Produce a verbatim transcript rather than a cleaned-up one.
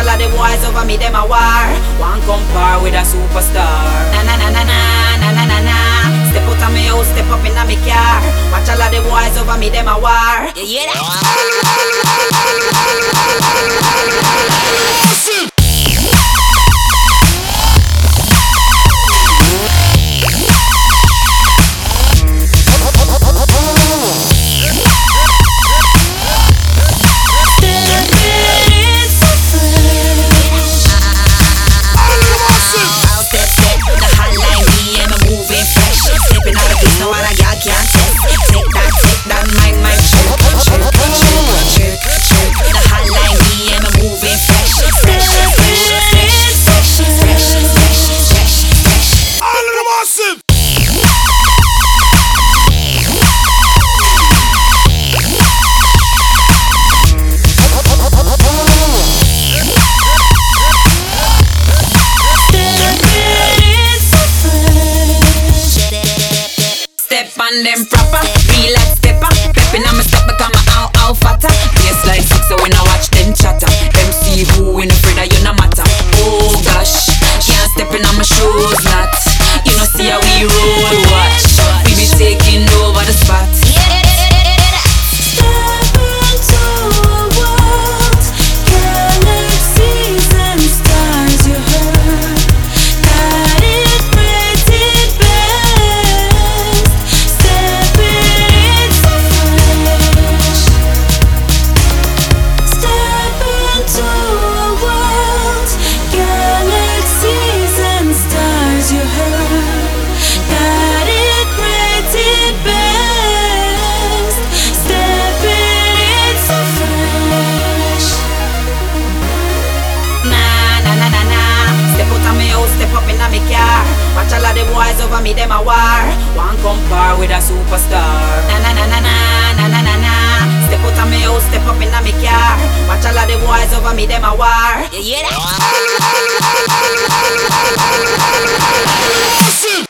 all of the boys over me, them a war. One compare with a superstar. Na na na na na na na na na. Step out of me house, step up in a me car. Watch all of the boys over me, them a war. You hear that? And them proper, real like stepper. Peppin' on my step because my ow ow fatter. Bass like six so when I watch them chatter. M C who in afraid that you no matter. Oh gosh, can't step in on my shoes not. You know see how we roll, watch. We be taking over the spot. Step up in a me car. Watch all of the boys over me, them a war. One compare with a superstar. Na na na na na na na na na. Step out of me house, step up in a me car. Watch all of the boys over me, them a war. You hear that?